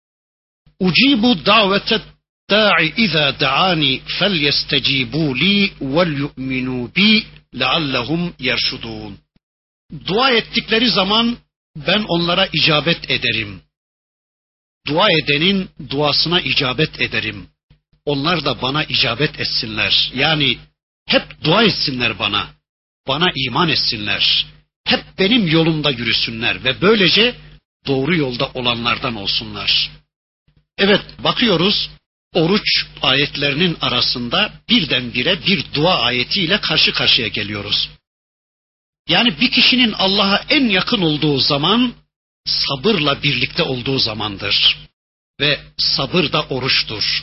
Ucibu davetet da'i iza da'ani felyestecibu li vel yu'minu bi leallehum yerşudun. Dua ettikleri zaman ben onlara icabet ederim. Dua edenin duasına icabet ederim. Onlar da bana icabet etsinler. Yani hep dua etsinler bana. Bana iman etsinler. Hep benim yolumda yürüsünler ve böylece doğru yolda olanlardan olsunlar. Evet, bakıyoruz oruç ayetlerinin arasında birdenbire bir dua ayetiyle karşı karşıya geliyoruz. Yani bir kişinin Allah'a en yakın olduğu zaman sabırla birlikte olduğu zamandır. Ve sabır da oruçtur.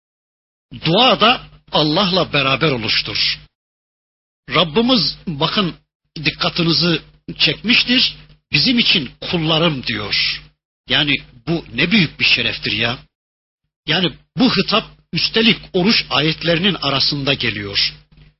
Dua da Allah'la beraber oluştur. Rabbimiz bakın dikkatinizi çekmiştir. Bizim için kullarım diyor. Yani bu ne büyük bir şereftir ya. Yani bu hitap üstelik oruç ayetlerinin arasında geliyor.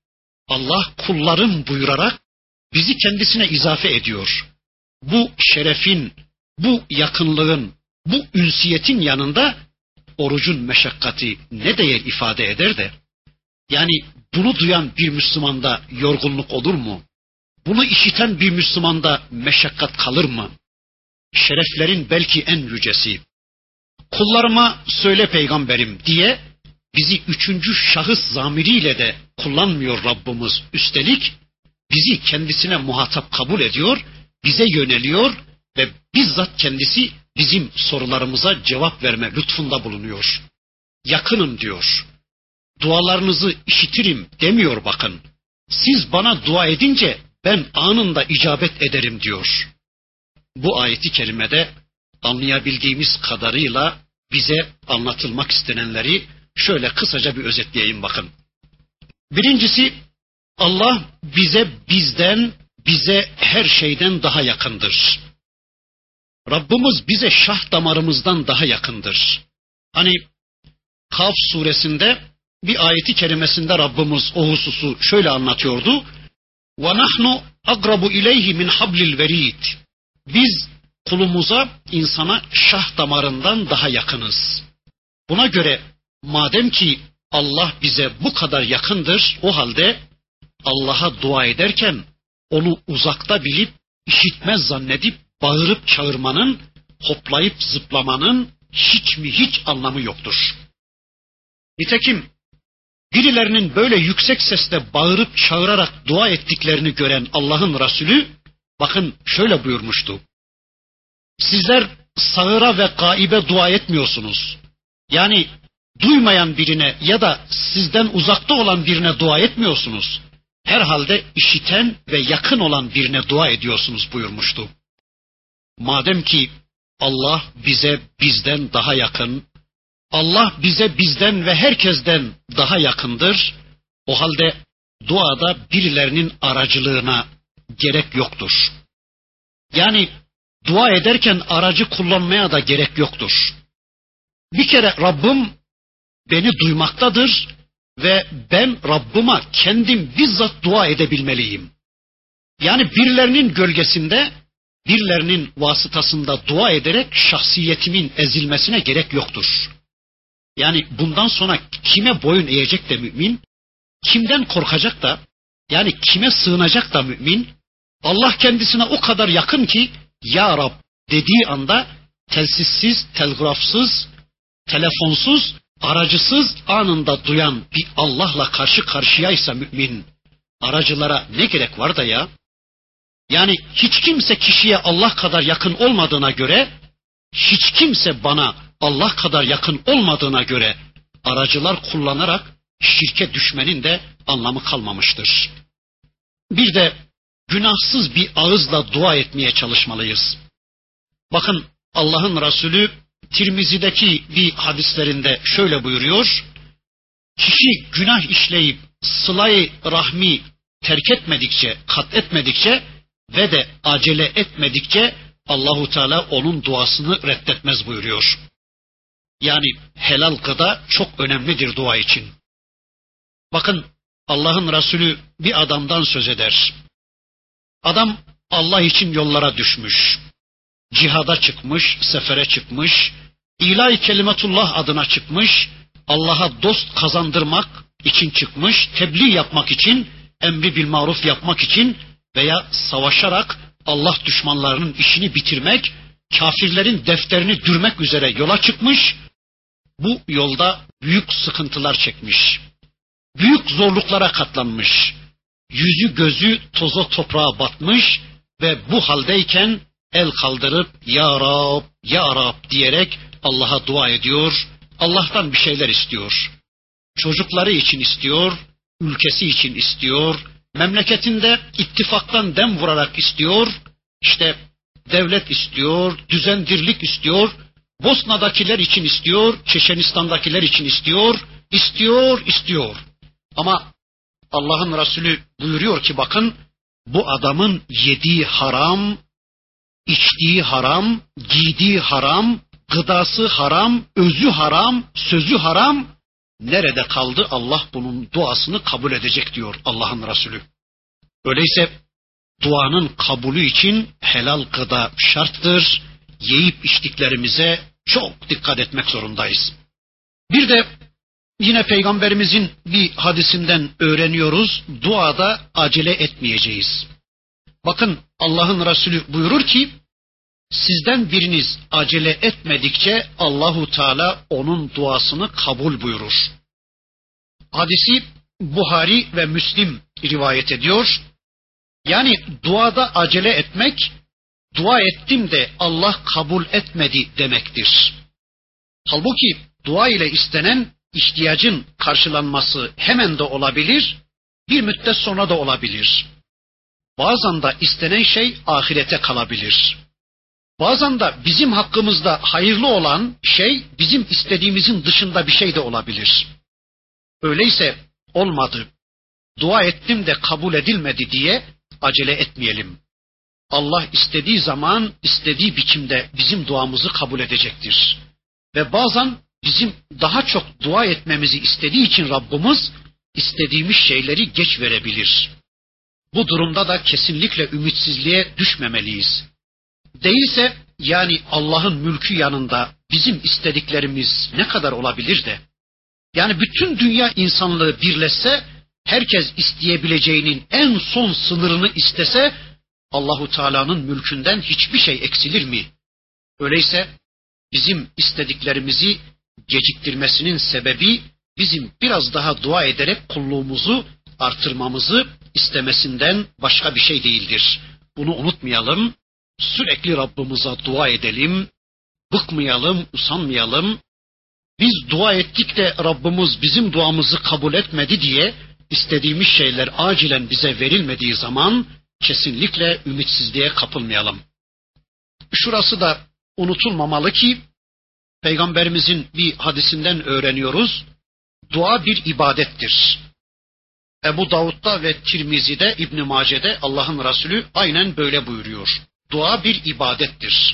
Allah kullarım buyurarak bizi kendisine izafe ediyor. Bu şerefin, bu yakınlığın, bu ünsiyetin yanında orucun meşakkati ne değer ifade eder de, yani bunu duyan bir Müslümanda yorgunluk olur mu? Bunu işiten bir Müslümanda meşakkat kalır mı? Şereflerin belki en yücesi. Kullarıma söyle peygamberim diye bizi üçüncü şahıs zamiriyle de kullanmıyor Rabbimiz. Üstelik bizi kendisine muhatap kabul ediyor, bize yöneliyor ve bizzat kendisi bizim sorularımıza cevap verme lütfunda bulunuyor. Yakınım diyor. Dualarınızı işitirim demiyor bakın. Siz bana dua edince ben anında icabet ederim diyor. Bu ayeti kerimede anlayabildiğimiz kadarıyla bize anlatılmak istenenleri şöyle kısaca bir özetleyeyim bakın. Birincisi, Allah bize bizden, bize her şeyden daha yakındır. Rabbimiz bize şah damarımızdan daha yakındır. Hani Kaf suresinde bir ayeti kerimesinde Rabbimiz o hususu şöyle anlatıyordu. وَنَحْنُ أَقْرَبُ اِلَيْهِ مِنْ حَبْلِ الْوَرِيدِ. Biz kulumuza, insana şah damarından daha yakınız. Buna göre madem ki Allah bize bu kadar yakındır, o halde Allah'a dua ederken onu uzakta bilip, işitmez zannedip, bağırıp çağırmanın, hoplayıp zıplamanın hiç mi hiç anlamı yoktur. Nitekim birilerinin böyle yüksek sesle bağırıp çağırarak dua ettiklerini gören Allah'ın Resulü, bakın şöyle buyurmuştu. Sizler sağıra ve gaibe dua etmiyorsunuz. Yani duymayan birine ya da sizden uzakta olan birine dua etmiyorsunuz. Herhalde işiten ve yakın olan birine dua ediyorsunuz buyurmuştu. Madem ki Allah bize bizden daha yakın, Allah bize bizden ve herkesten daha yakındır, o halde duada birilerinin aracılığına gerek yoktur. Yani dua ederken aracı kullanmaya da gerek yoktur. Bir kere Rabbim beni duymaktadır ve ben Rabbıma kendim bizzat dua edebilmeliyim. Yani birilerinin gölgesinde, birilerinin vasıtasında dua ederek şahsiyetimin ezilmesine gerek yoktur. Yani bundan sonra kime boyun eğecek de mümin, kimden korkacak da, yani kime sığınacak da mümin, Allah kendisine o kadar yakın ki, Ya Rab dediği anda telsizsiz, telgrafsız, telefonsuz, aracısız anında duyan bir Allah'la karşı karşıyaysa mümin, aracılara ne gerek var da ya? Yani hiç kimse kişiye Allah kadar yakın olmadığına göre, hiç kimse bana Allah kadar yakın olmadığına göre aracılar kullanarak şirke düşmenin de anlamı kalmamıştır. Bir de günahsız bir ağızla dua etmeye çalışmalıyız. Bakın Allah'ın Resulü Tirmizi'deki bir hadislerinde şöyle buyuruyor. Kişi günah işleyip sıla-i rahmi terk etmedikçe, kat etmedikçe ve de acele etmedikçe Allahu Teala onun duasını reddetmez buyuruyor. Yani helal gıda çok önemlidir dua için. Bakın Allah'ın Resulü bir adamdan söz eder. Adam Allah için yollara düşmüş. Cihada çıkmış, sefere çıkmış, ilahi kelimetullah adına çıkmış, Allah'a dost kazandırmak için çıkmış, tebliğ yapmak için, emri bil maruf yapmak için veya savaşarak Allah düşmanlarının işini bitirmek, kafirlerin defterini dürmek üzere yola çıkmış, bu yolda büyük sıkıntılar çekmiş, büyük zorluklara katlanmış, yüzü gözü toza toprağa batmış ve bu haldeyken el kaldırıp Ya Rab, Ya Rab diyerek Allah'a dua ediyor, Allah'tan bir şeyler istiyor. Çocukları için istiyor, ülkesi için istiyor, memleketinde ittifaktan dem vurarak istiyor, işte devlet istiyor, düzendirlik istiyor, Bosna'dakiler için istiyor, Çeçenistan'dakiler için istiyor, istiyor, istiyor. Ama Allah'ın Resulü buyuruyor ki bakın, bu adamın yediği haram, içtiği haram, giydiği haram, gıdası haram, özü haram, sözü haram. Nerede kaldı? Allah bunun duasını kabul edecek diyor Allah'ın Resulü. Öyleyse duanın kabulü için helal gıda şarttır. Yiyip içtiklerimize çok dikkat etmek zorundayız. Bir de yine Peygamberimizin bir hadisinden öğreniyoruz. Duada acele etmeyeceğiz. Bakın Allah'ın Resulü buyurur ki, sizden biriniz acele etmedikçe Allahu Teala onun duasını kabul buyurur. Hadisi Buhari ve Müslim rivayet ediyor. Yani duada acele etmek, dua ettim de Allah kabul etmedi demektir. Halbuki dua ile istenen ihtiyacın karşılanması hemen de olabilir, bir müddet sonra da olabilir. Bazen de istenen şey ahirete kalabilir. Bazen de bizim hakkımızda hayırlı olan şey bizim istediğimizin dışında bir şey de olabilir. Öyleyse olmadı, dua ettim de kabul edilmedi diye acele etmeyelim. Allah istediği zaman, istediği biçimde bizim duamızı kabul edecektir. Ve bazen bizim daha çok dua etmemizi istediği için Rabbimiz istediğimiz şeyleri geç verebilir. Bu durumda da kesinlikle ümitsizliğe düşmemeliyiz. Değilse yani Allah'ın mülkü yanında bizim istediklerimiz ne kadar olabilir de? Yani bütün dünya insanlığı birleşse, herkes isteyebileceğinin en son sınırını istese, Allahu Teala'nın mülkünden hiçbir şey eksilir mi? Öyleyse bizim istediklerimizi geciktirmesinin sebebi bizim biraz daha dua ederek kulluğumuzu artırmamızı istemesinden başka bir şey değildir. Bunu unutmayalım. Sürekli Rabbimize dua edelim. Bıkmayalım, usanmayalım. Biz dua ettik de Rabbimiz bizim duamızı kabul etmedi diye istediğimiz şeyler acilen bize verilmediği zaman kesinlikle ümitsizliğe kapılmayalım. Şurası da unutulmamalı ki Peygamberimizin bir hadisinden öğreniyoruz. Dua bir ibadettir. Ebu Davud'da ve Tirmizi'de, İbn Mace'de Allah'ın Resulü aynen böyle buyuruyor. Dua bir ibadettir.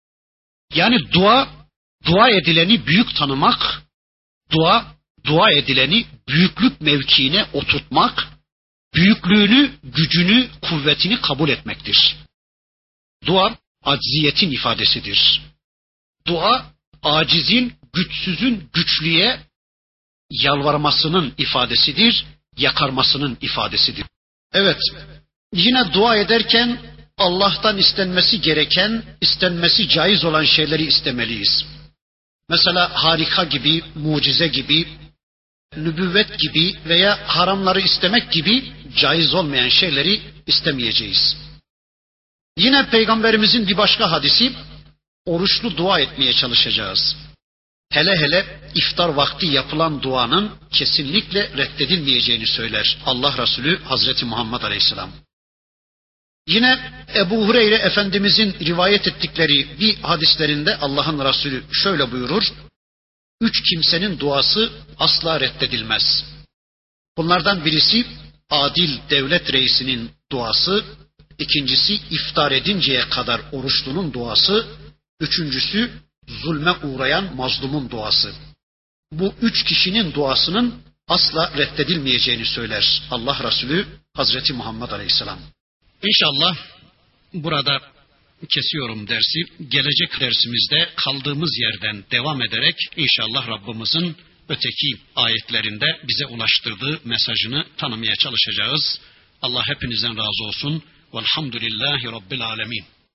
Yani dua, dua edileni büyük tanımak, dua, dua edileni büyüklük mevkiine oturtmak, büyüklüğünü, gücünü, kuvvetini kabul etmektir. Dua, acziyetin ifadesidir. Dua, acizin, güçsüzün güçlüye yalvarmasının ifadesidir, yakarmasının ifadesidir. Evet, yine dua ederken Allah'tan istenmesi gereken, istenmesi caiz olan şeyleri istemeliyiz. Mesela harika gibi, mucize gibi, nübüvvet gibi veya haramları istemek gibi caiz olmayan şeyleri istemeyeceğiz. Yine Peygamberimizin bir başka hadisi, oruçlu dua etmeye çalışacağız. Hele hele iftar vakti yapılan duanın kesinlikle reddedilmeyeceğini söyler Allah Resulü Hazreti Muhammed Aleyhisselam. Yine Ebu Hureyre Efendimizin rivayet ettikleri bir hadislerinde Allah'ın Resulü şöyle buyurur: Üç kimsenin duası asla reddedilmez. Bunlardan birisi adil devlet reisinin duası, ikincisi iftar edinceye kadar oruçlunun duası, üçüncüsü zulme uğrayan mazlumun duası. Bu üç kişinin duasının asla reddedilmeyeceğini söyler Allah Resulü Hazreti Muhammed Aleyhisselam. İnşallah burada kesiyorum dersi. Gelecek dersimizde kaldığımız yerden devam ederek inşallah Rabbimizin öteki ayetlerinde bize ulaştırdığı mesajını tanımaya çalışacağız. Allah hepinizden razı olsun. Velhamdülillahi Rabbil alemin.